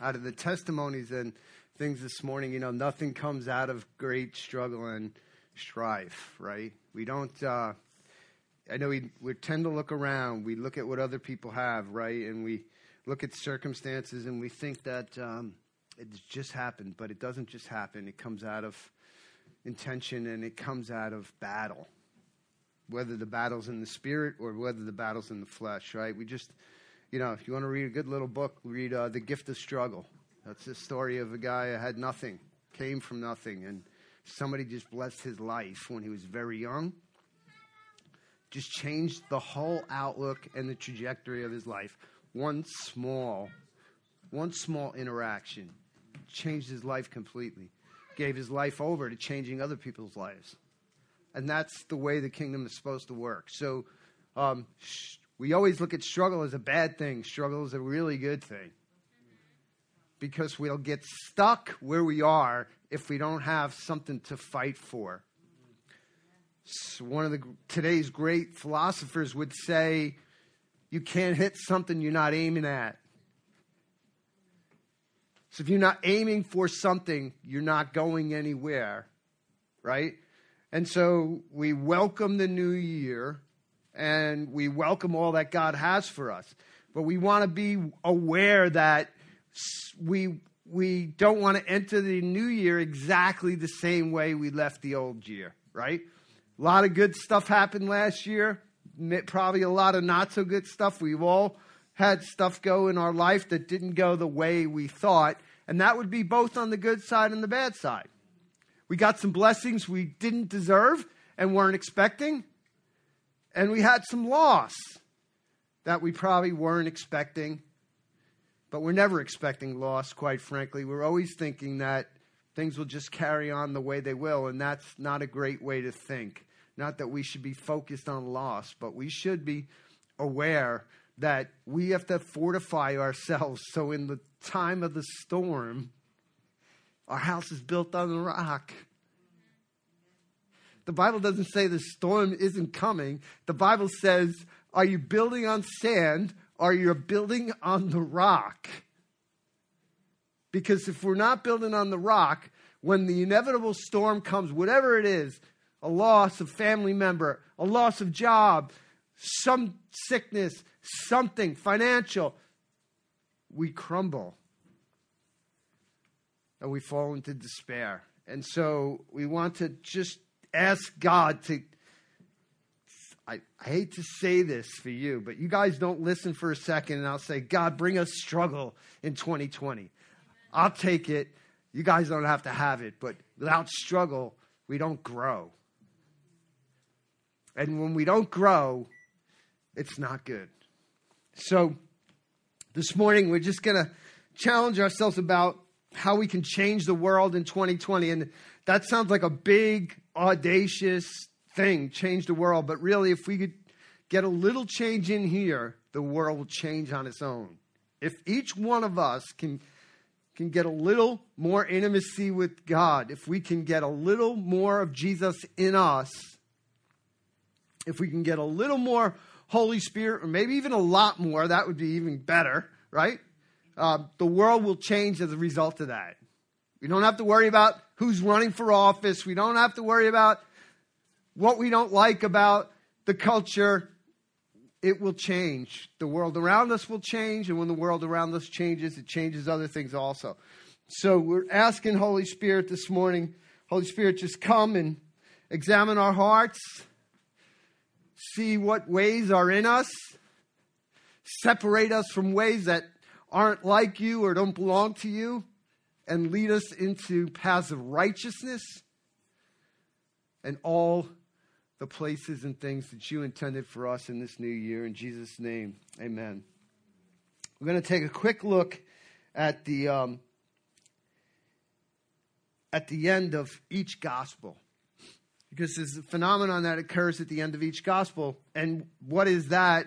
out of the testimonies and things this morning, nothing comes out of great struggle and strife, right? We don't, I know we tend to look around. We look at what other people have, right? And we look at circumstances and we think that it's just happened, but it doesn't just happen. It comes out of intention and it comes out of battle, whether the battle's in the spirit or whether the battle's in the flesh, right? We just, if you want to read a good little book, read The Gift of Struggle. That's the story of a guy who had nothing, came from nothing, and somebody just blessed his life when he was very young. Just changed the whole outlook and the trajectory of his life. One small interaction changed his life completely. Gave his life over to changing other people's lives. And that's the way the kingdom is supposed to work. So we always look at struggle as a bad thing. Struggle is a really good thing. Because we'll get stuck where we are if we don't have something to fight for. So one of today's great philosophers would say, you can't hit something you're not aiming at. So if you're not aiming for something, you're not going anywhere, right? And so we welcome the new year, and we welcome all that God has for us. But we want to be aware that we don't want to enter the new year exactly the same way we left the old year, right? A lot of good stuff happened last year. Probably a lot of not so good stuff. We've all had stuff go in our life that didn't go the way we thought. And that would be both on the good side and the bad side. We got some blessings we didn't deserve and weren't expecting. And we had some loss that we probably weren't expecting. But we're never expecting loss, quite frankly. We're always thinking that things will just carry on the way they will. And that's not a great way to think. Not that we should be focused on loss, but we should be aware that we have to fortify ourselves. So in the time of the storm, our house is built on the rock. The Bible doesn't say the storm isn't coming. The Bible says, are you building on sand? Or you're building on the rock? Because if we're not building on the rock, when the inevitable storm comes, whatever it is, a loss of family member, a loss of job, some sickness, something financial, we crumble. And we fall into despair. And so we want to just ask God to, I hate to say this for you, but you guys don't listen for a second and I'll say, God, bring us struggle in 2020. I'll take it. You guys don't have to have it, but without struggle, we don't grow. And when we don't grow, it's not good. So this morning, we're just going to challenge ourselves about how we can change the world in 2020. And that sounds like a big, audacious thing, change the world. But really, if we could get a little change in here, the world will change on its own. If each one of us can get a little more intimacy with God, if we can get a little more of Jesus in us, if we can get a little more Holy Spirit, or maybe even a lot more, that would be even better, right? The world will change as a result of that. We don't have to worry about who's running for office. We don't have to worry about what we don't like about the culture. It will change. The world around us will change, and when the world around us changes, it changes other things also. So we're asking Holy Spirit this morning, Holy Spirit, just come and examine our hearts, see what ways are in us, separate us from ways that aren't like you or don't belong to you, and lead us into paths of righteousness and all the places and things that you intended for us in this new year. In Jesus' name, amen. We're going to take a quick look at the end of each gospel, because there's a phenomenon that occurs at the end of each gospel. And what is that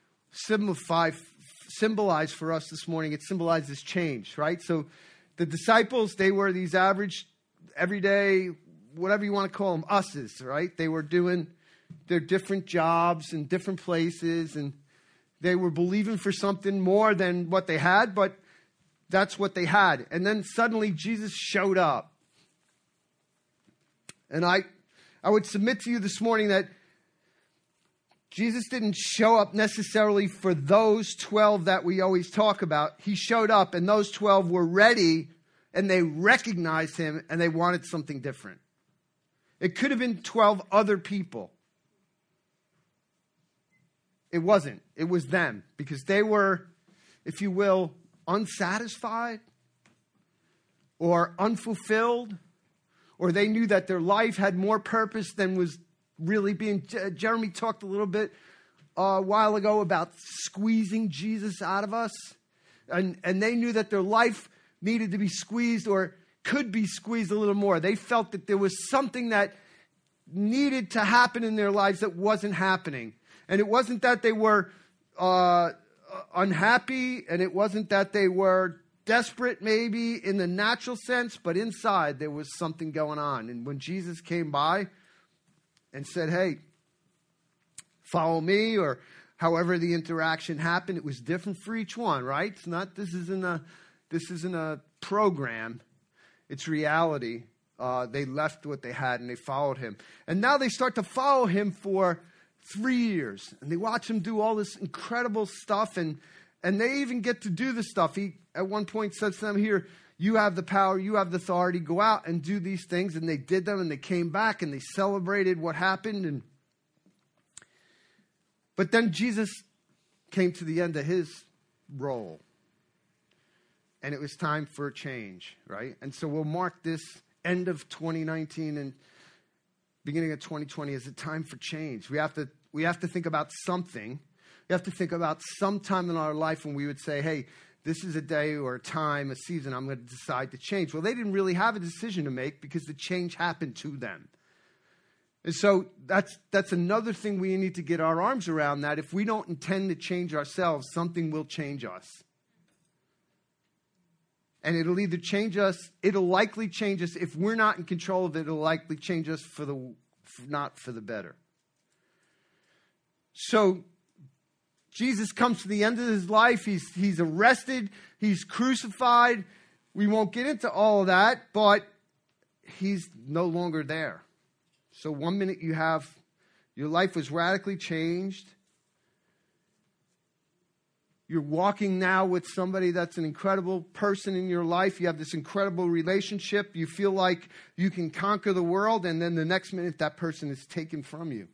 symbolize for us this morning? It symbolizes change, right? So the disciples, they were these average, everyday, whatever you want to call them, us's, right? They were doing their different jobs in different places, and they were believing for something more than what they had, but that's what they had. And then suddenly Jesus showed up. And I would submit to you this morning that Jesus didn't show up necessarily for those 12 that we always talk about. He showed up and those 12 were ready and they recognized him and they wanted something different. It could have been 12 other people. It wasn't. It was them because they were, if you will, unsatisfied or unfulfilled, or they knew that their life had more purpose than was really being. Jeremy talked a little bit a while ago about squeezing Jesus out of us. And they knew that their life needed to be squeezed or could be squeezed a little more. They felt that there was something that needed to happen in their lives that wasn't happening. And it wasn't that they were unhappy, and it wasn't that they were desperate maybe in the natural sense, but inside there was something going on. And when Jesus came by and said, hey, follow me, or however the interaction happened, it was different for each one, right? It's not, this isn't a program. It's reality. They left what they had and they followed him. And now they start to follow him for 3 years. And they watch him do all this incredible stuff. And they even get to do the stuff. He, at one point, says to them, here, you have the power, you have the authority, go out and do these things. And they did them and they came back and they celebrated what happened. But then Jesus came to the end of his role. And it was time for a change, right? And so we'll mark this end of 2019 and beginning of 2020 as a time for change. We have to think about something. We have to think about some time in our life when we would say, hey, this is a day or a time, a season, I'm going to decide to change. Well, they didn't really have a decision to make because the change happened to them. And so that's another thing we need to get our arms around, that if we don't intend to change ourselves, something will change us. And it'll either change us, it'll likely change us. If we're not in control of it, it'll likely change us not for the better. So Jesus comes to the end of his life. He's arrested. He's crucified. We won't get into all of that, but he's no longer there. So 1 minute you have, your life was radically changed. You're walking now with somebody that's an incredible person in your life. You have this incredible relationship. You feel like you can conquer the world. And then the next minute, that person is taken from you.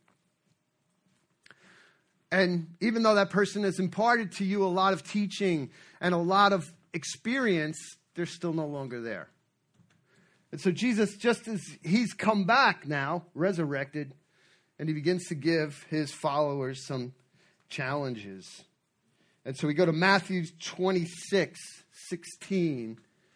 And even though that person has imparted to you a lot of teaching and a lot of experience, they're still no longer there. And so Jesus, just as he's come back now, resurrected, and he begins to give his followers some challenges. And so we go to Matthew 26, 16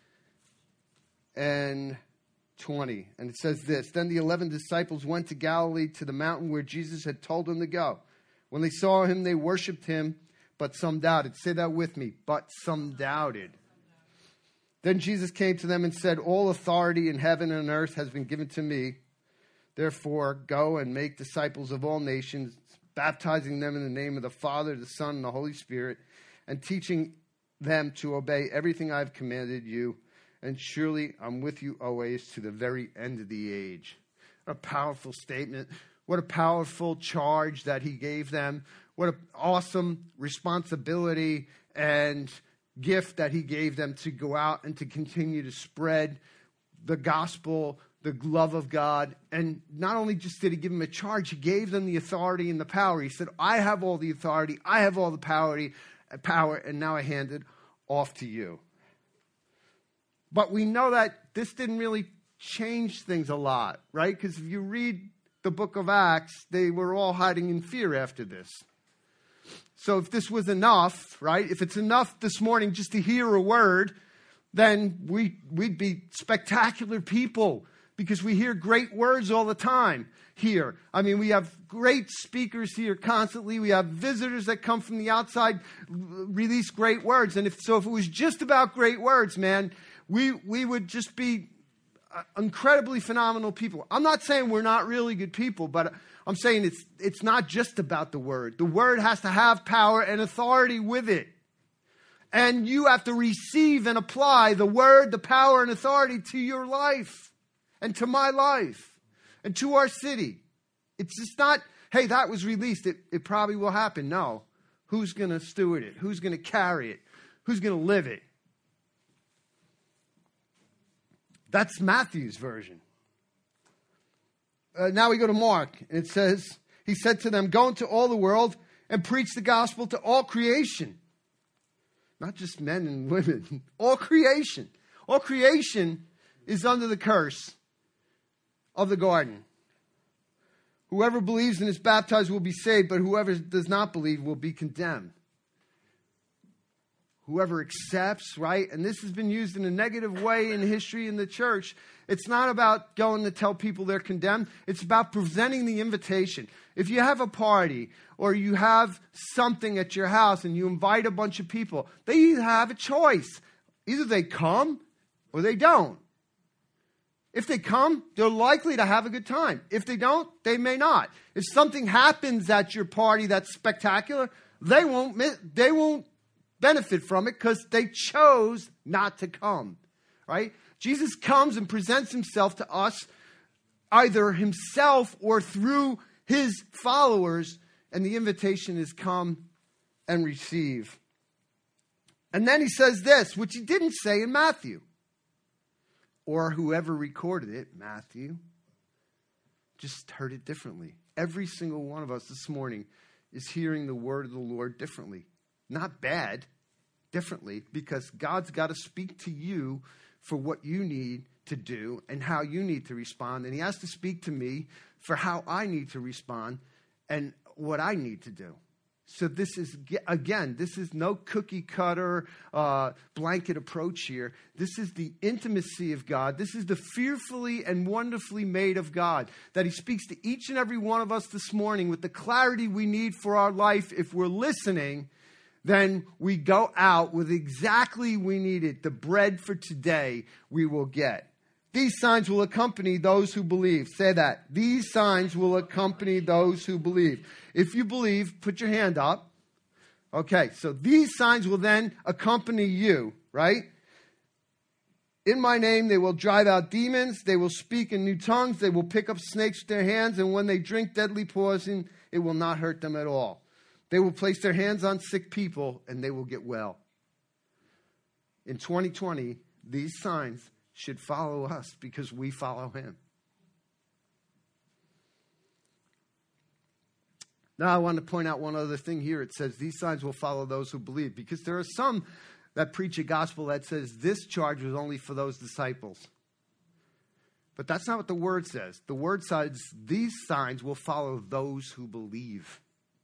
and 20. And it says this: Then the 11 disciples went to Galilee, to the mountain where Jesus had told them to go. When they saw him, they worshipped him, but some doubted. Say that with me. But some doubted. Then Jesus came to them and said, all authority in heaven and earth has been given to me. Therefore, go and make disciples of all nations, baptizing them in the name of the Father, the Son, and the Holy Spirit, and teaching them to obey everything I've commanded you. And surely I'm with you always to the very end of the age. A powerful statement. What a powerful charge that he gave them. What an awesome responsibility and gift that he gave them to go out and to continue to spread the gospel, the love of God. And not only just did he give them a charge, he gave them the authority and the power. He said, I have all the authority, I have all the power, and now I hand it off to you. But we know that this didn't really change things a lot, right? Because if you read the book of Acts, they were all hiding in fear after this. So if this was enough, right? If it's enough this morning just to hear a word, then we'd be spectacular people, because we hear great words all the time here. I mean, we have great speakers here constantly. We have visitors that come from the outside, release great words. And if it was just about great words, man, we would just be incredibly phenomenal people. I'm not saying we're not really good people, but I'm saying it's not just about the word. The word has to have power and authority with it. And you have to receive and apply the word, the power, and authority to your life and to my life and to our city. It's just not, hey, that was released. It probably will happen. No. Who's going to steward it? Who's going to carry it? Who's going to live it? That's Matthew's version. Now we go to Mark. It says, he said to them, go into all the world and preach the gospel to all creation. Not just men and women. All creation. All creation is under the curse of the garden. Whoever believes and is baptized will be saved, but whoever does not believe will be condemned. Whoever accepts, right? And this has been used in a negative way in history in the church. It's not about going to tell people they're condemned. It's about presenting the invitation. If you have a party or you have something at your house and you invite a bunch of people, they either have a choice. Either they come or they don't. If they come, they're likely to have a good time. If they don't, they may not. If something happens at your party that's spectacular, they won't benefit from it because they chose not to come, right? Jesus comes and presents himself to us, either himself or through his followers, and the invitation is come and receive. And then he says this, which he didn't say in Matthew, or whoever recorded it, Matthew, just heard it differently. Every single one of us this morning is hearing the word of the Lord differently. Not bad, differently, because God's got to speak to you for what you need to do and how you need to respond. And he has to speak to me for how I need to respond and what I need to do. So this is, again, this is no cookie cutter blanket approach here. This is the intimacy of God. This is the fearfully and wonderfully made of God, that he speaks to each and every one of us this morning with the clarity we need for our life. If we're listening, then we go out with exactly we needed. The bread for today we will get. These signs will accompany those who believe. Say that. These signs will accompany those who believe. If you believe, put your hand up. Okay, so these signs will then accompany you, right? In my name, they will drive out demons. They will speak in new tongues. They will pick up snakes with their hands. And when they drink deadly poison, it will not hurt them at all. They will place their hands on sick people and they will get well. In 2020, these signs should follow us because we follow him. Now, I want to point out one other thing here. It says these signs will follow those who believe, because there are some that preach a gospel that says this charge was only for those disciples. But that's not what the word says. The word says these signs will follow those who believe.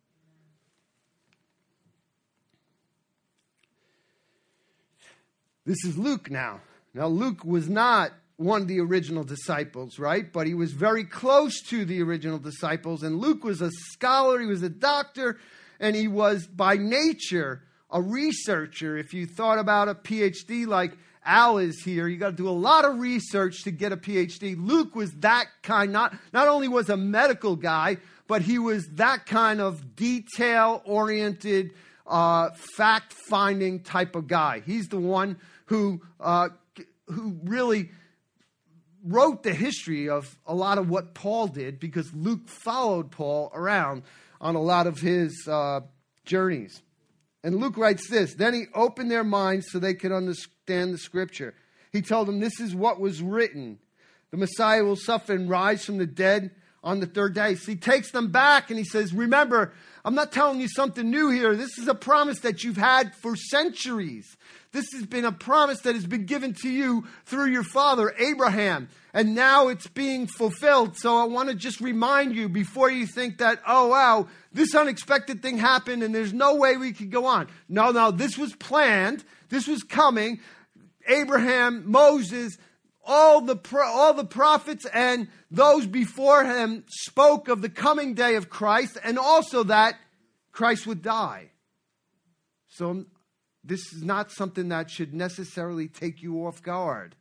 This is Luke now. Now, Luke was not one of the original disciples, right? But he was very close to the original disciples. And Luke was a scholar, he was a doctor, and he was by nature a researcher. If you thought about a PhD like Al is here, you got to do a lot of research to get a PhD. Luke was that kind, not only was a medical guy, but he was that kind of detail-oriented, fact-finding type of guy. He's the one who really wrote the history of a lot of what Paul did, because Luke followed Paul around on a lot of his journeys. And Luke writes this: then he opened their minds so they could understand the scripture. He told them, this is what was written. The Messiah will suffer and rise from the dead on the third day. So he takes them back and he says, remember, I'm not telling you something new here. This is a promise that you've had for centuries. This has been a promise that has been given to you through your father, Abraham. And now it's being fulfilled. So I want to just remind you before you think that, oh, wow, this unexpected thing happened and there's no way we could go on. No, this was planned. This was coming. Abraham, Moses, all the prophets and those before him spoke of the coming day of Christ, and also that Christ would die. So this is not something that should necessarily take you off guard.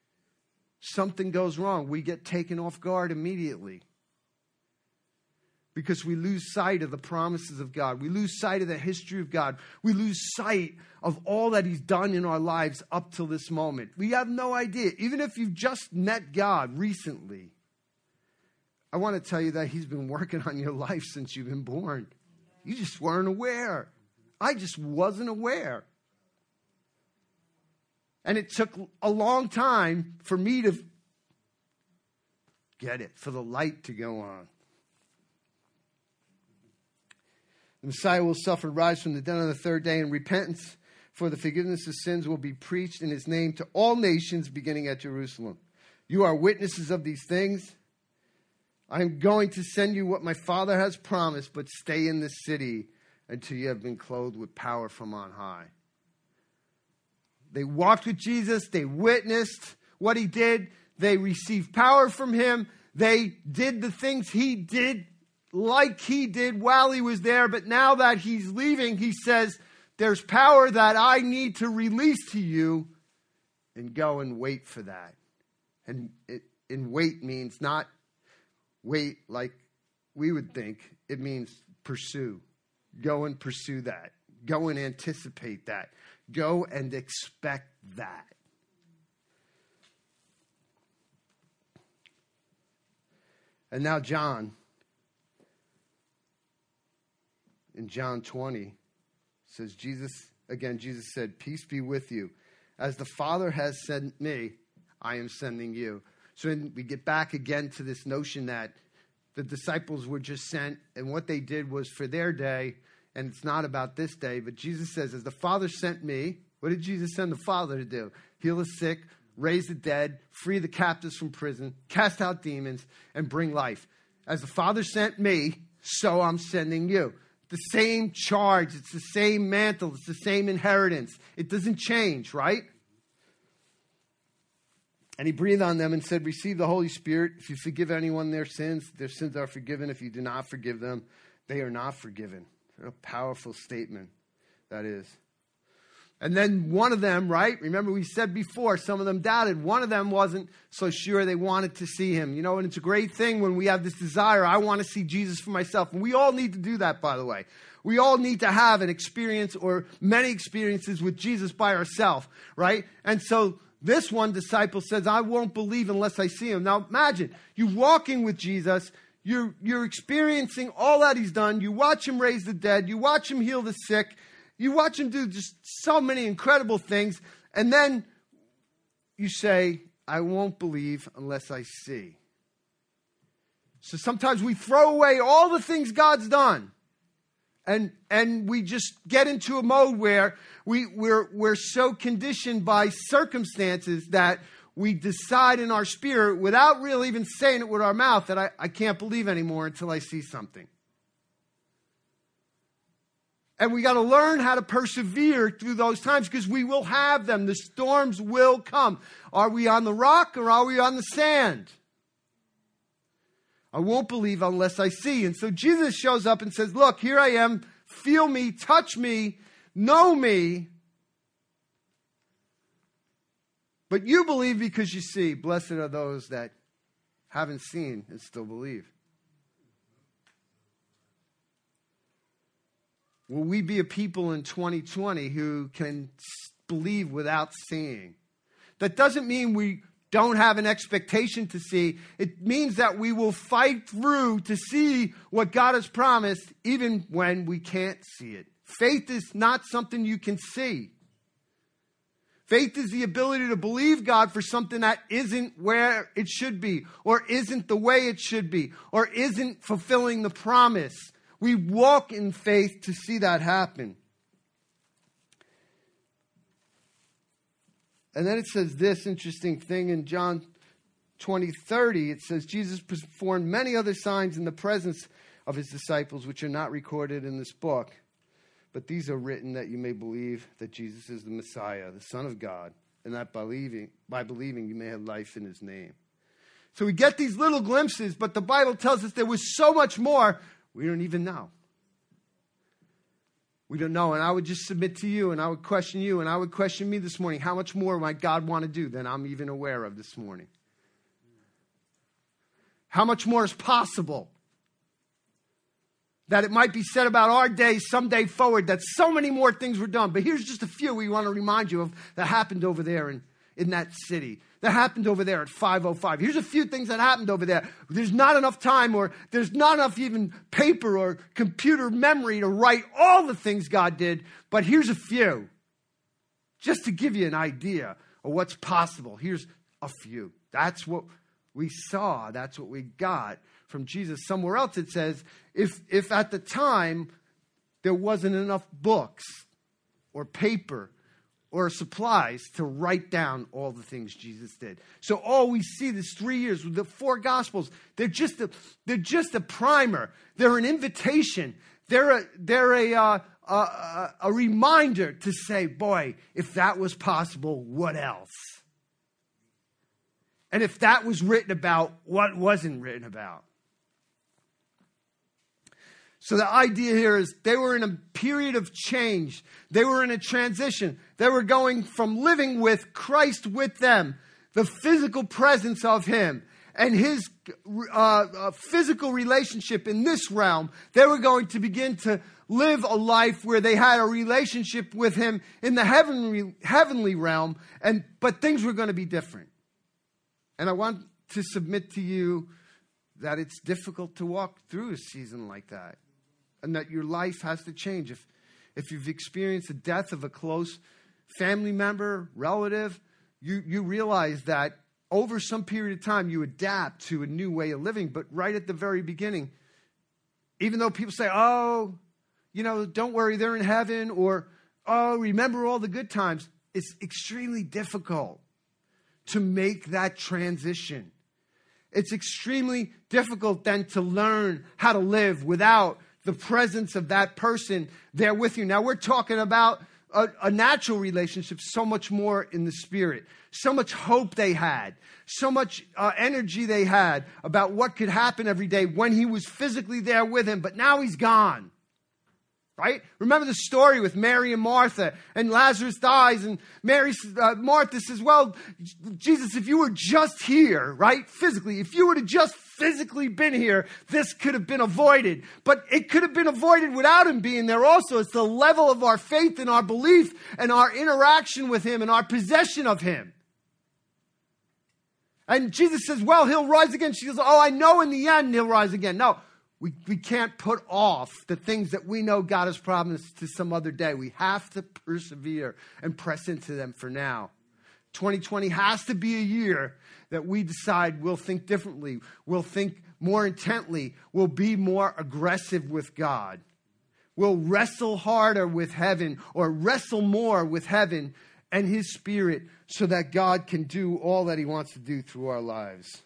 Something goes wrong, we get taken off guard immediately. because we lose sight of the promises of God. We lose sight of the history of God. We lose sight of all that he's done in our lives up till this moment. We have no idea. Even if you've just met God recently, I want to tell you that he's been working on your life since you've been born. You just weren't aware. I just wasn't aware. And it took a long time for me to get it, for the light to go on. The Messiah will suffer and rise from the dead on the third day, and repentance for the forgiveness of sins will be preached in his name to all nations, beginning at Jerusalem. You are witnesses of these things. I am going to send you what my Father has promised, but stay in this city until you have been clothed with power from on high. They walked with Jesus. They witnessed what he did. They received power from him. They did the things he did like he did while he was there. But now that he's leaving, he says, there's power that I need to release to you, and go and wait for that. And wait means not wait like we would think. It means pursue. Go and pursue that. Go and anticipate that. Go and expect that. And now John, in John 20, says, Jesus said, peace be with you. As the Father has sent me, I am sending you. So we get back again to this notion that the disciples were just sent, and what they did was for their day, and it's not about this day. But Jesus says, as the Father sent me, what did Jesus send the Father to do? Heal the sick, raise the dead, free the captives from prison, cast out demons, and bring life. As the Father sent me, so I'm sending you. The same charge, it's the same mantle, it's the same inheritance. It doesn't change, right? And he breathed on them and said, receive the Holy Spirit. If you forgive anyone their sins are forgiven. If you do not forgive them, they are not forgiven. What a powerful statement that is. And then one of them, right? Remember we said before, some of them doubted. One of them wasn't so sure they wanted to see him. You know, and it's a great thing when we have this desire. I want to see Jesus for myself. And we all need to do that, by the way. We all need to have an experience or many experiences with Jesus by ourselves, right? And so this one disciple says, I won't believe unless I see him. Now imagine, you walking with Jesus, you're experiencing all that he's done. You watch him raise the dead. You watch him heal the sick. You watch him do just so many incredible things. And then you say, I won't believe unless I see. So sometimes we throw away all the things God's done. And we just get into a mode where we're so conditioned by circumstances that we decide in our spirit, without really even saying it with our mouth, that I can't believe anymore until I see something. And we got to learn how to persevere through those times, because we will have them. The storms will come. Are we on the rock or are we on the sand? I won't believe unless I see. And so Jesus shows up and says, look, here I am. Feel me, touch me, know me. But you believe because you see. Blessed are those that haven't seen and still believe. Will we be a people in 2020 who can believe without seeing? That doesn't mean we don't have an expectation to see. It means that we will fight through to see what God has promised, even when we can't see it. Faith is not something you can see. Faith is the ability to believe God for something that isn't where it should be, or isn't the way it should be, or isn't fulfilling the promise. We walk in faith to see that happen. And then it says this interesting thing in John 20:30. It says, Jesus performed many other signs in the presence of his disciples, which are not recorded in this book. But these are written that you may believe that Jesus is the Messiah, the Son of God, and that by believing you may have life in his name. So we get these little glimpses, but the Bible tells us there was so much more. We don't even know. We don't know. And I would just submit to you, and I would question you, and I would question me this morning. How much more might God want to do than I'm even aware of this morning? How much more is possible? that it might be said about our day someday forward that so many more things were done. But here's just a few we want to remind you of that happened over there in that city. That happened over there at 505. Here's a few things that happened over there. There's not enough time, or there's not enough even paper or computer memory to write all the things God did. But here's a few, just to give you an idea of what's possible. Here's a few. That's what we saw. That's what we got from Jesus. Somewhere else it says, if at the time there wasn't enough books or paper or supplies to write down all the things Jesus did. So all we see this 3 years with the four Gospels, they're just a primer. They're an invitation. They're a reminder to say, boy, if that was possible, what else? And if that was written about, what wasn't written about? So the idea here is they were in a period of change. They were in a transition. They were going from living with Christ with them, the physical presence of him, and his physical relationship in this realm. They were going to begin to live a life where they had a relationship with him in the heavenly realm, but things were going to be different. And I want to submit to you that it's difficult to walk through a season like that. And that your life has to change. If you've experienced the death of a close family member, relative, you realize that over some period of time you adapt to a new way of living. But right at the very beginning, even though people say, oh, don't worry, they're in heaven, or, oh, remember all the good times, it's extremely difficult to make that transition. It's extremely difficult then to learn how to live without the presence of that person there with you. Now, we're talking about a natural relationship, so much more in the spirit. So much hope they had. So much energy they had about what could happen every day when he was physically there with him. But now he's gone. Right? Remember the story with Mary and Martha, and Lazarus dies, and Martha says, well, Jesus, if you were just here, right, physically, if you would have just physically been here, this could have been avoided. But it could have been avoided without him being there also. It's the level of our faith and our belief and our interaction with him and our possession of him. And Jesus says, well, he'll rise again. She goes, oh, I know in the end he'll rise again. No. We can't put off the things that we know God has promised to some other day. We have to persevere and press into them for now. 2020 has to be a year that we decide we'll think differently. We'll think more intently. We'll be more aggressive with God. We'll wrestle harder with heaven, or wrestle more with heaven and his spirit, so that God can do all that he wants to do through our lives.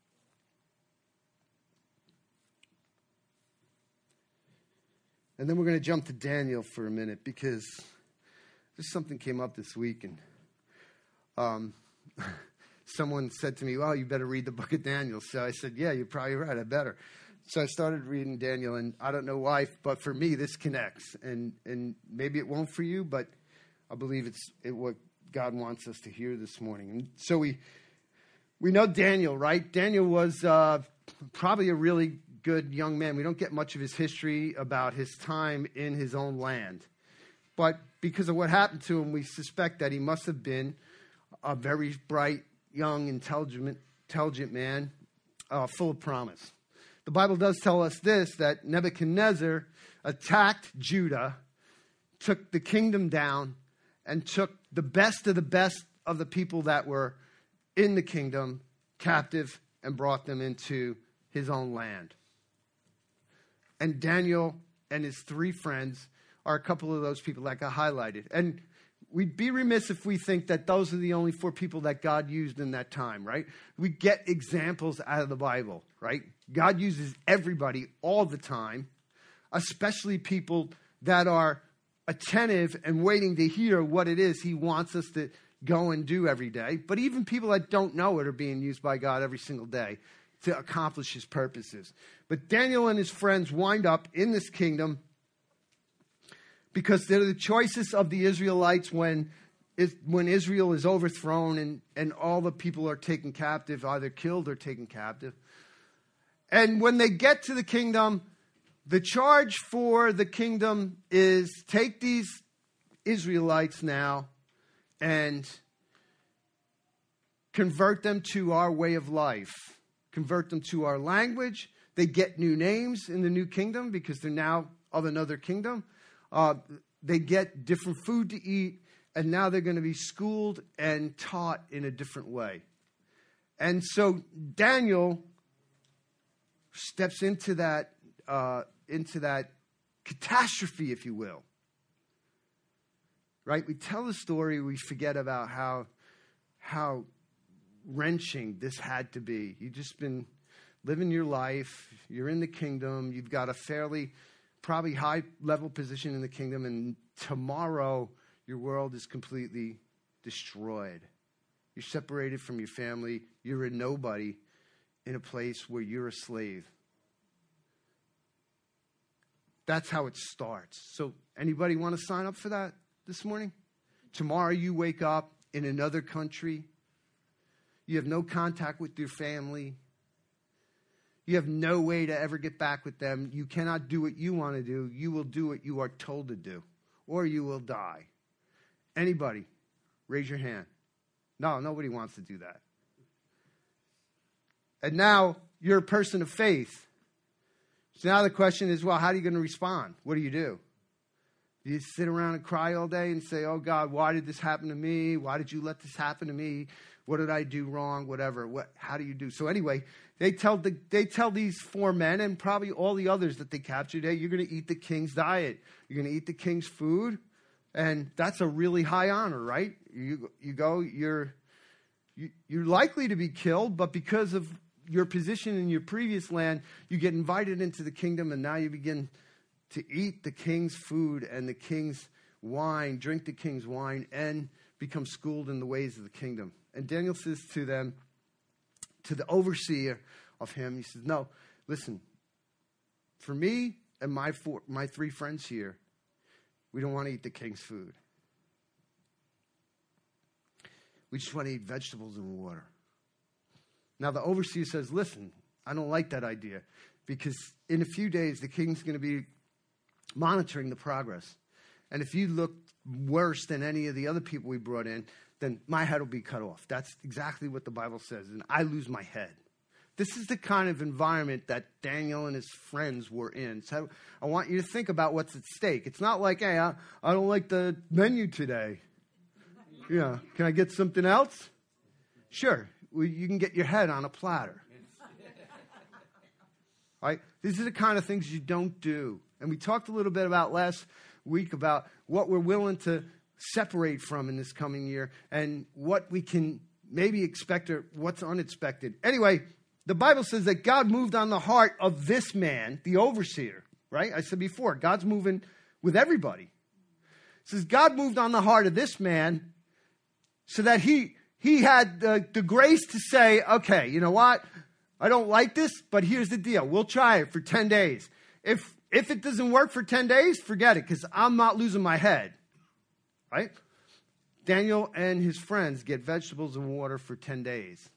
And then we're going to jump to Daniel for a minute, because just something came up this week, and someone said to me, well, you better read the book of Daniel. So I said, yeah, you're probably right, I better. So I started reading Daniel, and I don't know why, but for me, this connects. And maybe it won't for you, but I believe it's what God wants us to hear this morning. And so we know Daniel, right? Daniel was probably a really good young man. We don't get much of his history about his time in his own land. But because of what happened to him, we suspect that he must have been a very bright, young, intelligent man, full of promise. The Bible does tell us this, that Nebuchadnezzar attacked Judah, took the kingdom down, and took the best of the people that were in the kingdom captive and brought them into his own land. And Daniel and his three friends are a couple of those people that got highlighted. And we'd be remiss if we think that those are the only four people that God used in that time, right? We get examples out of the Bible, right? God uses everybody all the time, especially people that are attentive and waiting to hear what it is he wants us to go and do every day. But even people that don't know it are being used by God every single day to accomplish his purposes. But Daniel and his friends wind up in this kingdom because they're the choices of the Israelites when Israel is overthrown and all the people are taken captive, either killed or taken captive. And when they get to the kingdom, The charge for the kingdom is take these Israelites now and convert them to our way of life. Convert them to our language. They get new names in the new kingdom because they're now of another kingdom. They get different food to eat, and now they're going to be schooled and taught in a different way. And so Daniel steps into that catastrophe, if you will. Right? We tell the story, we forget about how wrenching this had to be. You've just been living your life. You're in the kingdom. You've got a fairly, probably high-level position in the kingdom, and tomorrow your world is completely destroyed. You're separated from your family. You're a nobody in a place where you're a slave. That's how it starts. So anybody want to sign up for that this morning? Tomorrow you wake up in another country. You have no contact with your family. You have no way to ever get back with them. You cannot do what you want to do. You will do what you are told to do, or you will die. Anybody? Raise your hand. No, nobody wants to do that. And now you're a person of faith. So now the question is, well, how are you going to respond? What do? Do you sit around and cry all day and say, oh, God, why did this happen to me? Why did you let this happen to me? What did I do wrong? Whatever. How do you do? So anyway, they tell these four men and probably all the others that they captured, hey, you're going to eat the king's diet. You're going to eat the king's food. And that's a really high honor, right? You go, you're likely to be killed, but because of your position in your previous land, you get invited into the kingdom, and now you begin to eat the king's food and the king's wine, drink the king's wine, and become schooled in the ways of the kingdom. And Daniel says to them, to the overseer of him, he says, no, listen, for me and my three friends here, we don't want to eat the king's food. We just want to eat vegetables and water. Now the overseer says, listen, I don't like that idea, because in a few days the king's going to be monitoring the progress. And if you look worse than any of the other people we brought in, then my head will be cut off. That's exactly what the Bible says, and I lose my head. This is the kind of environment that Daniel and his friends were in. So I want you to think about what's at stake. It's not like, hey, I don't like the menu today. Yeah, can I get something else? Sure, you can get your head on a platter. Right? These are the kind of things you don't do. And we talked a little bit about last week about what we're willing to separate from in this coming year and what we can maybe expect or what's unexpected. Anyway, the Bible says that God moved on the heart of this man, the overseer, right? I said before, God's moving with everybody. It says God moved on the heart of this man so that he had the grace to say, okay, you know what? I don't like this, but here's the deal. We'll try it for 10 days. If it doesn't work for 10 days, forget it, because I'm not losing my head, right? Daniel and his friends get vegetables and water for 10 days.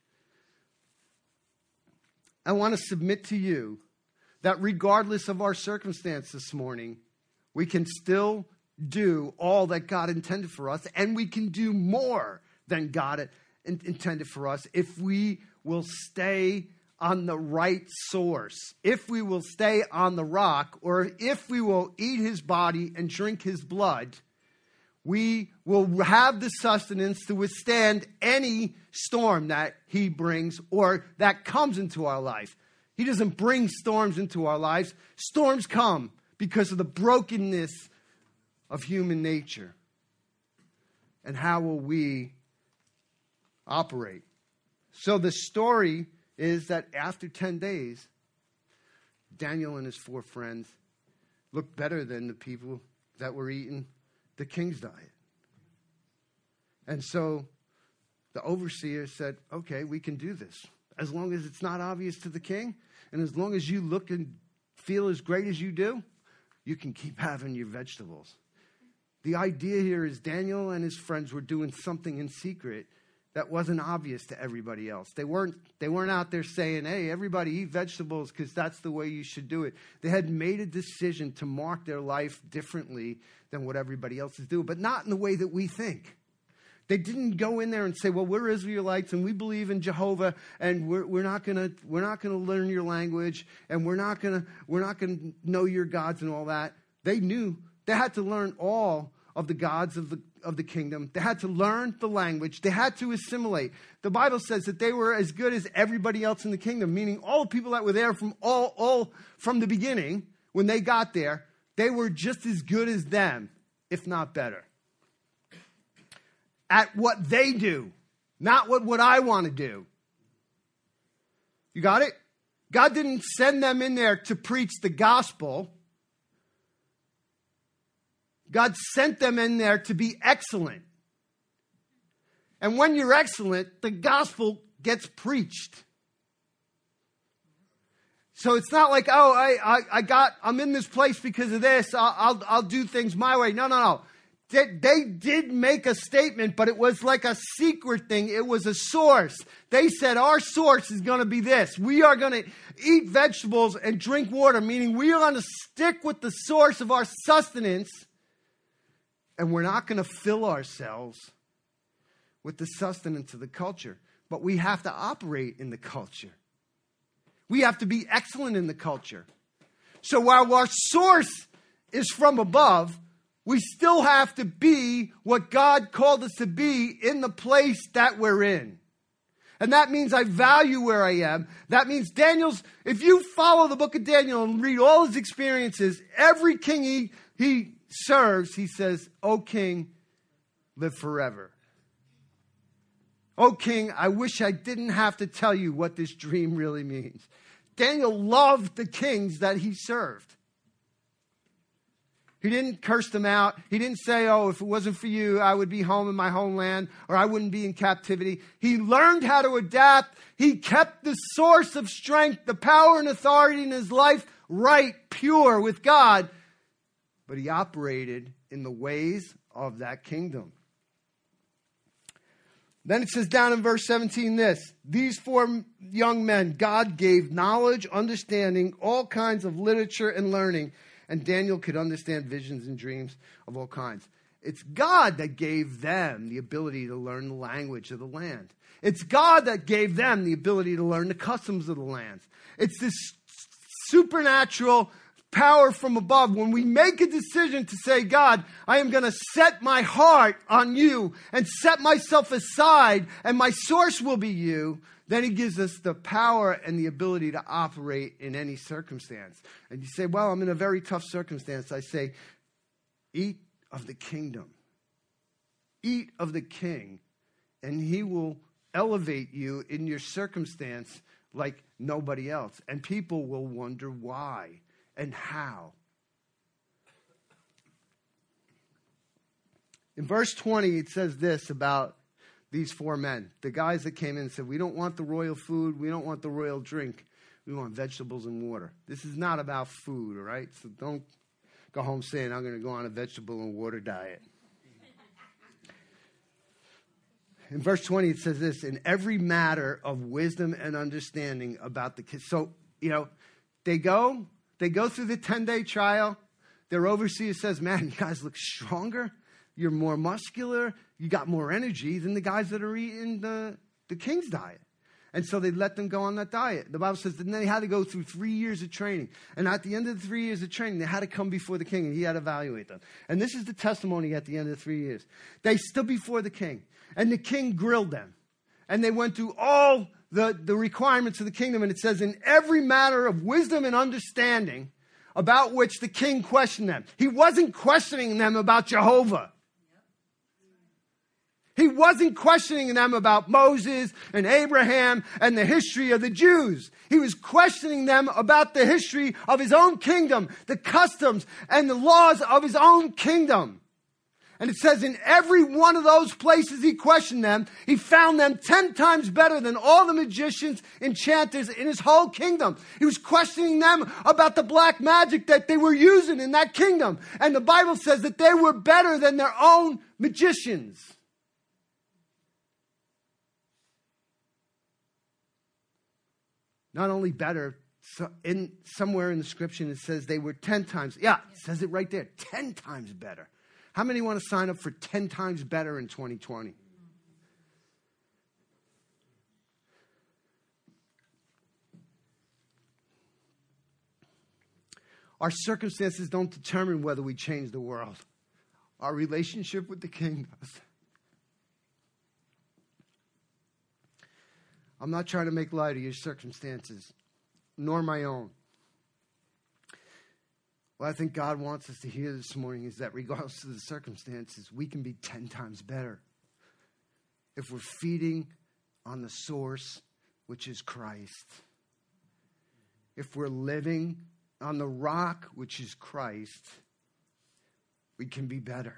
I want to submit to you that regardless of our circumstance this morning, we can still do all that God intended for us, and we can do more than God intended for us if we will stay on the right source, if we will stay on the rock, or if we will eat his body and drink his blood. We will have the sustenance to withstand any storm that he brings or that comes into our life. He doesn't bring storms into our lives. Storms come because of the brokenness of human nature. And how will we operate? So the story is that after 10 days, Daniel and his four friends looked better than the people that were eating the king's diet. And so the overseer said, okay, we can do this. As long as it's not obvious to the king, and as long as you look and feel as great as you do, you can keep having your vegetables. The idea here is Daniel and his friends were doing something in secret that wasn't obvious to everybody else. They weren't out there saying, hey, everybody eat vegetables because that's the way you should do it. They had made a decision to mark their life differently than what everybody else is doing, but not in the way that we think. They didn't go in there and say, well, we're Israelites and we believe in Jehovah and we're not gonna learn your language and we're not gonna know your gods and all that. They knew they had to learn all of the gods of the kingdom. They had to learn the language. They had to assimilate. The Bible says that they were as good as everybody else in the kingdom, meaning all the people that were there from all from the beginning, when they got there, they were just as good as them, if not better, at what they do, not what I want to do. You got it? God didn't send them in there to preach the gospel. God sent them in there to be excellent. And when you're excellent, the gospel gets preached. So it's not like, I'm in this place because of this. I'll do things my way. No. They did make a statement, but it was like a secret thing. It was a source. They said, our source is going to be this. We are going to eat vegetables and drink water, meaning we are going to stick with the source of our sustenance, and we're not going to fill ourselves with the sustenance of the culture. But we have to operate in the culture. We have to be excellent in the culture. So while our source is from above, we still have to be what God called us to be in the place that we're in. And that means I value where I am. That means if you follow the book of Daniel and read all his experiences, every king he serves, he says, O king, live forever. O king, I wish I didn't have to tell you what this dream really means. Daniel loved the kings that he served. He didn't curse them out. He didn't say, oh, if it wasn't for you, I would be home in my homeland, or I wouldn't be in captivity. He learned how to adapt. He kept the source of strength, the power and authority in his life right, pure with God. But he operated in the ways of that kingdom. Then it says down in verse 17 this, these 4 young men, God gave knowledge, understanding, all kinds of literature and learning. And Daniel could understand visions and dreams of all kinds. It's God that gave them the ability to learn the language of the land. It's God that gave them the ability to learn the customs of the land. It's this supernatural power from above. When we make a decision to say, God, I am going to set my heart on you and set myself aside and my source will be you, then he gives us the power and the ability to operate in any circumstance. And you say, well, I'm in a very tough circumstance. I say, eat of the kingdom. Eat of the king, and he will elevate you in your circumstance like nobody else. And people will wonder why and how. In verse 20, it says this about these 4 men, the guys that came in and said, we don't want the royal food. We don't want the royal drink. We want vegetables and water. This is not about food, all right? So don't go home saying, I'm going to go on a vegetable and water diet. In verse 20, it says this, in every matter of wisdom and understanding about the kids. So, they go through the 10-day trial. Their overseer says, man, you guys look stronger. You're more muscular. You got more energy than the guys that are eating the king's diet. And so they let them go on that diet. The Bible says that they had to go through 3 years of training. And at the end of the 3 years of training, they had to come before the king and he had to evaluate them. And this is the testimony at the end of the 3 years. They stood before the king and the king grilled them. And they went through all the requirements of the kingdom. And it says, in every matter of wisdom and understanding about which the king questioned them. He wasn't questioning them about Jehovah. He wasn't questioning them about Moses and Abraham and the history of the Jews. He was questioning them about the history of his own kingdom, the customs and the laws of his own kingdom. And it says in every one of those places he questioned them, he found them 10 times better than all the magicians, enchanters in his whole kingdom. He was questioning them about the black magic that they were using in that kingdom. And the Bible says that they were better than their own magicians. Not only better, somewhere in the scripture it says they were 10 times. Yeah, it says it right there. 10 times better. How many want to sign up for 10 times better in 2020? Our circumstances don't determine whether we change the world. Our relationship with the King does. I'm not trying to make light of your circumstances, nor my own. What I think God wants us to hear this morning is that regardless of the circumstances, we can be 10 times better if we're feeding on the source, which is Christ. If we're living on the rock, which is Christ, we can be better.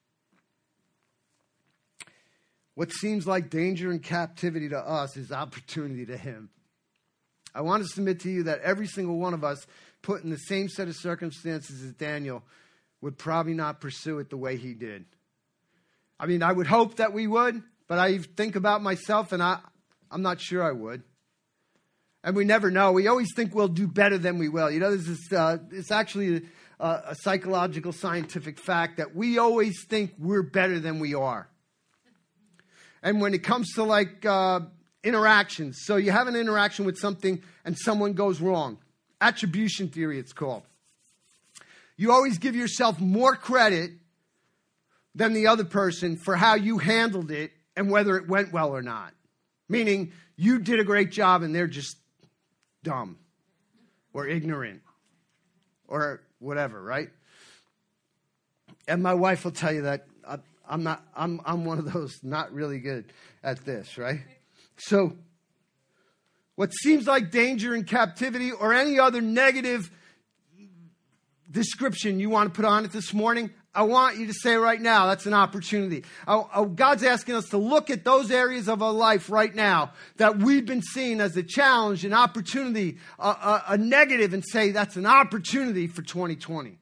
What seems like danger and captivity to us is opportunity to Him. I want to submit to you that every single one of us put in the same set of circumstances as Daniel would probably not pursue it the way he did. I mean, I would hope that we would, but I think about myself and I'm not sure I would. And we never know. We always think we'll do better than we will. You know, it's actually a psychological scientific fact that we always think we're better than we are. And when it comes to like interactions, so you have an interaction with something and someone goes wrong. Attribution theory, it's called. You always give yourself more credit than the other person for how you handled it and whether it went well or not. Meaning, you did a great job and they're just dumb or ignorant or whatever, right? And my wife will tell you that I'm one of those not really good at this, right? So what seems like danger and captivity or any other negative description you want to put on it this morning, I want you to say right now, that's an opportunity. God's asking us to look at those areas of our life right now that we've been seeing as a challenge, an opportunity, a negative, and say that's an opportunity for 2020.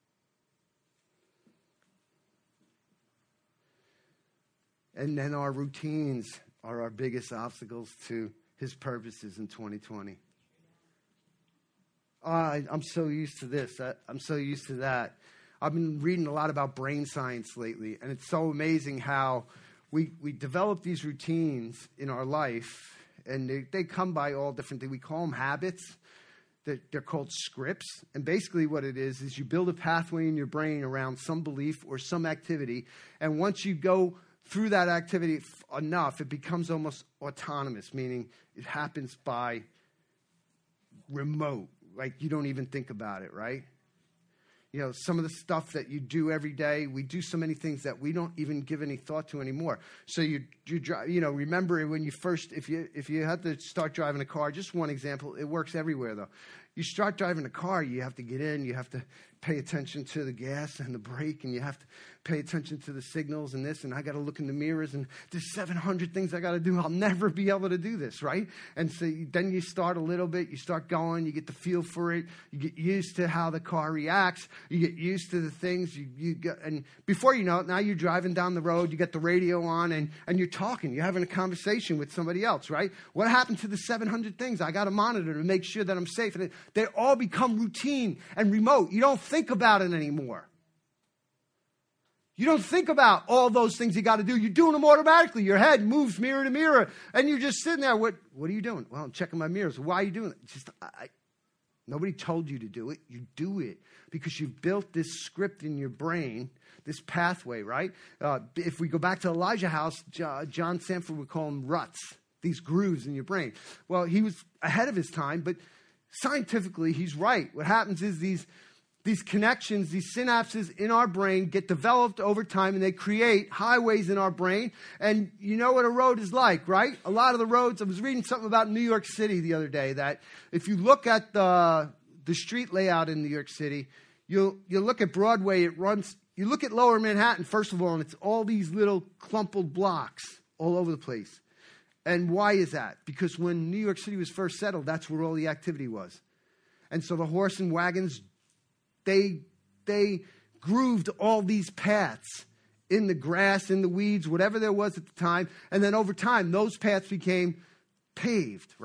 And then our routines are our biggest obstacles to His purposes in 2020. I'm so used to this. I'm so used to that. I've been reading a lot about brain science lately, and it's so amazing how we develop these routines in our life, and they come by all different things. We call them habits. They're called scripts. And basically what it is you build a pathway in your brain around some belief or some activity, and once you go through that activity enough, it becomes almost autonomous, meaning it happens by remote. Like you don't even think about it, right? You know, some of the stuff that you do every day, we do so many things that we don't even give any thought to anymore. So you drive, you know, remember when you first, if you had to start driving a car, just one example, it works everywhere though. You start driving a car, you have to get in, you have to pay attention to the gas and the brake, and you have to pay attention to the signals and this, and I got to look in the mirrors, and there's 700 things I got to do. I'll never be able to do this, right? And so then you start a little bit, you start going, you get the feel for it, you get used to how the car reacts, you get used to the things, you get, and before you know it, now you're driving down the road, you get the radio on, and you're talking, you're having a conversation with somebody else, right? What happened to the 700 things? I got to monitor to make sure that I'm safe. And they all become routine and remote. You don't think about it anymore. You don't think about all those things you got to do. You're doing them automatically. Your head moves mirror to mirror, and you're just sitting there. What are you doing? Well, I'm checking my mirrors. Why are you doing it? Nobody told you to do it. You do it because you've built this script in your brain, this pathway, right? If we go back to Elijah House, John Sanford would call them ruts, these grooves in your brain. Well, he was ahead of his time, but scientifically, he's right. What happens is these connections, these synapses in our brain get developed over time, and they create highways in our brain. And you know what a road is like, right? A lot of the roads, I was reading something about New York City the other day, that if you look at the street layout in New York City, you'll look at Broadway, you look at Lower Manhattan, first of all, and it's all these little clumpled blocks all over the place. And why is that? Because when New York City was first settled, that's where all the activity was. And so the horse and wagons, they grooved all these paths in the grass, in the weeds, whatever there was at the time. And then over time, those paths became paved, right?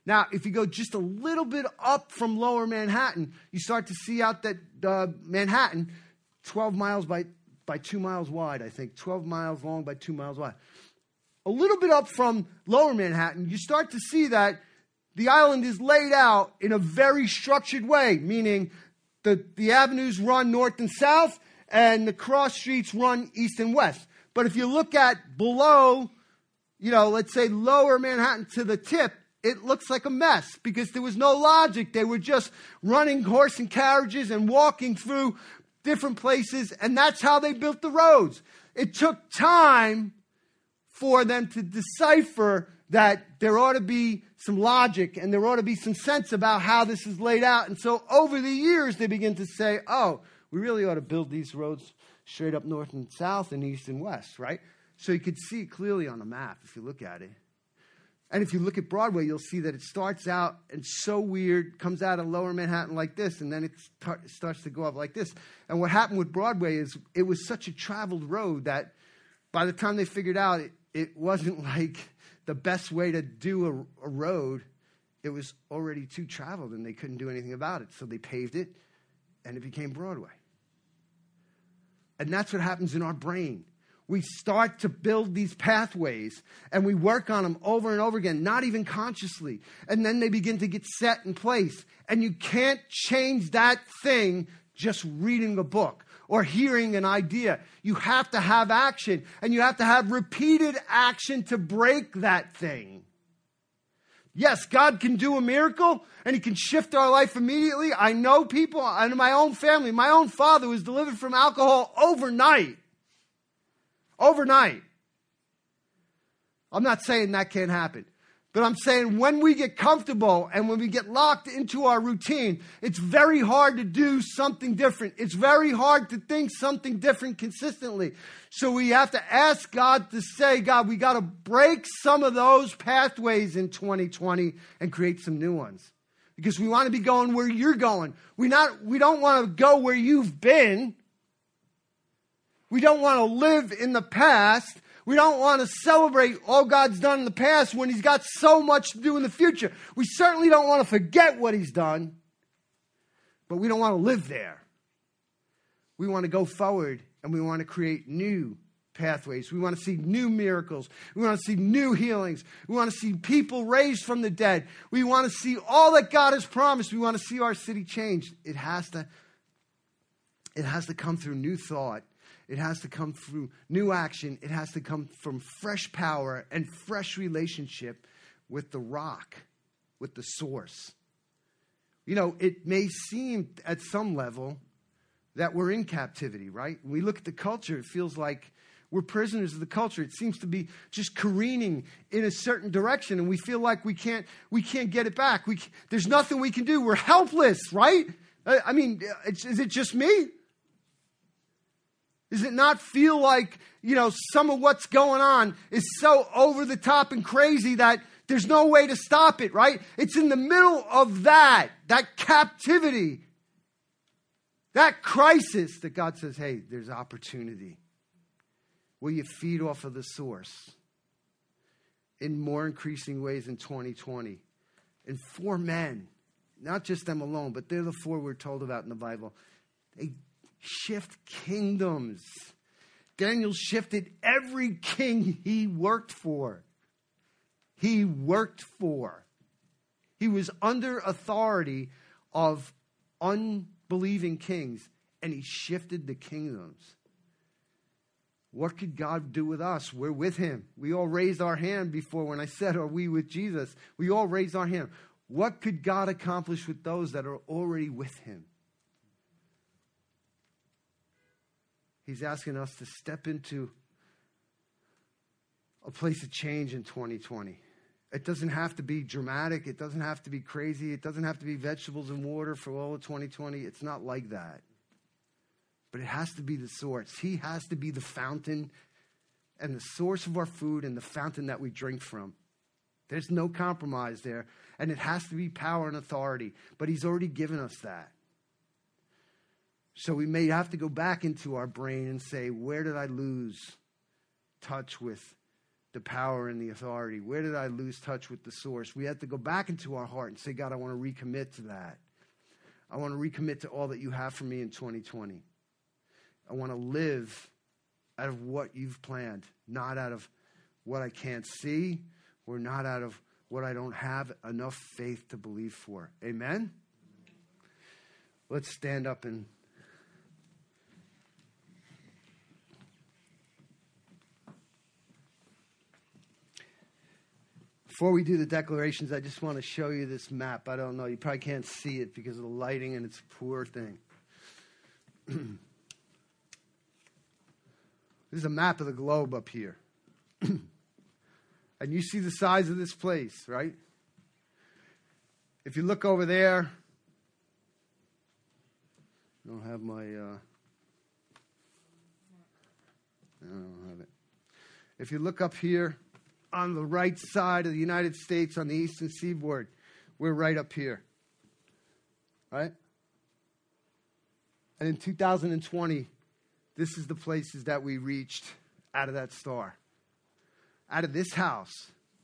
Now, if you go just a little bit up from lower Manhattan, you start to see out that Manhattan, 12 miles by 2 miles wide, I think. 12 miles long by 2 miles wide. A little bit up from lower Manhattan, you start to see that the island is laid out in a very structured way, meaning the avenues run north and south, and the cross streets run east and west. But if you look at below, let's say lower Manhattan to the tip, it looks like a mess because there was no logic. They were just running horse and carriages and walking through different places, and that's how they built the roads. It took time for them to decipher that there ought to be some logic and there ought to be some sense about how this is laid out. And so over the years, they begin to say, we really ought to build these roads straight up north and south and east and west, right? So you could see it clearly on the map if you look at it. And if you look at Broadway, you'll see that it starts out and so weird, comes out of lower Manhattan like this, and then it starts to go up like this. And what happened with Broadway is it was such a traveled road that by the time they figured out it wasn't like the best way to do a road. It was already too traveled, and they couldn't do anything about it. So they paved it, and it became Broadway. And that's what happens in our brain. We start to build these pathways, and we work on them over and over again, not even consciously. And then they begin to get set in place. And you can't change that thing just reading a book or hearing an idea. You have to have action, and you have to have repeated action to break that thing. Yes, God can do a miracle, and he can shift our life immediately. I know people in my own family. My own father was delivered from alcohol overnight. Overnight. I'm not saying that can't happen. But I'm saying when we get comfortable and when we get locked into our routine, it's very hard to do something different. It's very hard to think something different consistently. So we have to ask God to say, God, we got to break some of those pathways in 2020 and create some new ones. Because we want to be going where you're going. We don't want to go where you've been. We don't want to live in the past. We don't want to celebrate all God's done in the past when he's got so much to do in the future. We certainly don't want to forget what he's done, but we don't want to live there. We want to go forward, and we want to create new pathways. We want to see new miracles. We want to see new healings. We want to see people raised from the dead. We want to see all that God has promised. We want to see our city changed. It has to come through new thought. It has to come through new action. It has to come from fresh power and fresh relationship with the rock, with the source. It may seem at some level that we're in captivity, right? When we look at the culture, it feels like we're prisoners of the culture. It seems to be just careening in a certain direction, and we feel like we can't get it back. There's nothing we can do. We're helpless, right? I mean, is it just me? Does it not feel like, some of what's going on is so over the top and crazy that there's no way to stop it, right? It's in the middle of that captivity, that crisis that God says, hey, there's opportunity. Will you feed off of the source in more increasing ways in 2020? And 4 men, not just them alone, but they're the 4 we're told about in the Bible. They shift kingdoms. Daniel shifted every king he worked for. He was under authority of unbelieving kings, and he shifted the kingdoms. What could God do with us? We're with him. We all raised our hand before when I said, are we with Jesus? We all raised our hand. What could God accomplish with those that are already with him? He's asking us to step into a place of change in 2020. It doesn't have to be dramatic. It doesn't have to be crazy. It doesn't have to be vegetables and water for all of 2020. It's not like that. But it has to be the source. He has to be the fountain and the source of our food and the fountain that we drink from. There's no compromise there. And it has to be power and authority. But he's already given us that. So we may have to go back into our brain and say, where did I lose touch with the power and the authority? Where did I lose touch with the source? We have to go back into our heart and say, God, I want to recommit to that. I want to recommit to all that you have for me in 2020. I want to live out of what you've planned, not out of what I can't see or not out of what I don't have enough faith to believe for. Amen? Let's stand up and before we do the declarations, I just want to show you this map. I don't know. You probably can't see it because of the lighting and it's a poor thing. This is a map of the globe up here. And you see the size of this place, right? If you look over there, I don't have my, I don't have it. If you look up here on the right side of the United States on the eastern seaboard, we're right up here, right? And in 2020, this is the places that we reached out of that star. Out of this house,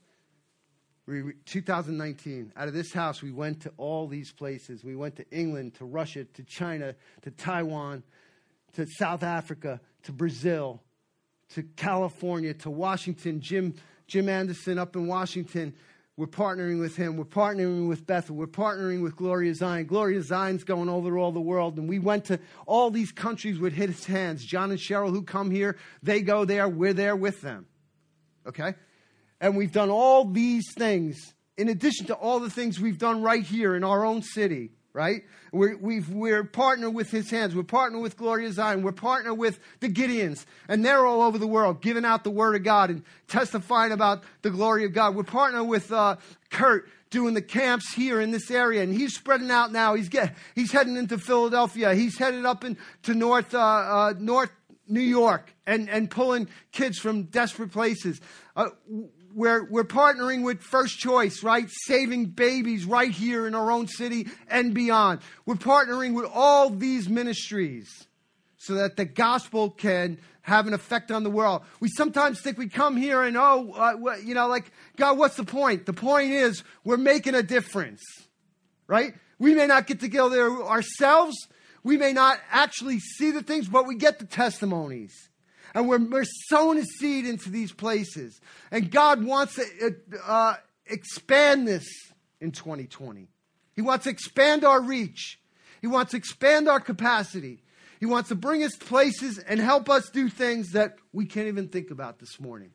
2019, out of this house, we went to all these places. We went to England, to Russia, to China, to Taiwan, to South Africa, to Brazil, to California, to Washington. Jim Anderson up in Washington, we're partnering with him. We're partnering with Bethel. We're partnering with Gloria Zion. Gloria Zion's going over all the world. And we went to all these countries with his hands. John and Cheryl who come here, they go there. We're there with them. Okay? And we've done all these things in addition to all the things we've done right here in our own city, right? We're partnered with his hands. We're partnered with Gloria Zion. We're partnered with the Gideons. And they're all over the world giving out the word of God and testifying about the glory of God. We're partnered with Kurt doing the camps here in this area. And he's spreading out now. He's heading into Philadelphia. He's headed up into North New York and pulling kids from desperate places. We're partnering with First Choice, right? Saving babies right here in our own city and beyond. We're partnering with all these ministries so that the gospel can have an effect on the world. We sometimes think we come here and, like, God, what's the point? The point is we're making a difference, right? We may not get together ourselves. We may not actually see the things, but we get the testimonies. And we're sowing a seed into these places. And God wants to expand this in 2020. He wants to expand our reach. He wants to expand our capacity. He wants to bring us places and help us do things that we can't even think about this morning.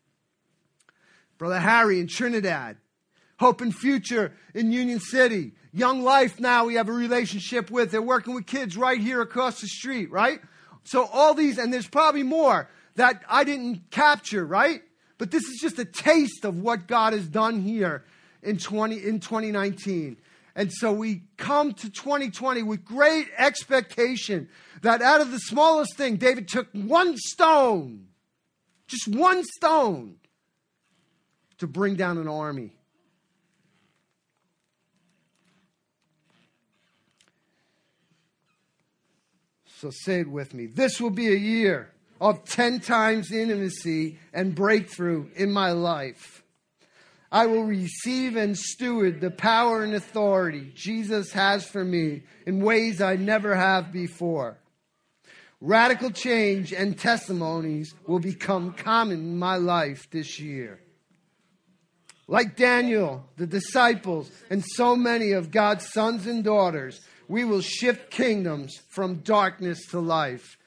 Brother Harry in Trinidad. Hope and Future in Union City. Young Life now we have a relationship with. They're working with kids right here across the street, right? So all these, and there's probably more that I didn't capture, right? But this is just a taste of what God has done here in 2019. And so we come to 2020 with great expectation that out of the smallest thing, David took one stone, just one stone, to bring down an army. So say it with me. This will be a year of 10 times intimacy and breakthrough in my life. I will receive and steward the power and authority Jesus has for me in ways I never have before. Radical change and testimonies will become common in my life this year. Like Daniel, the disciples, and so many of God's sons and daughters, we will shift kingdoms from darkness to life.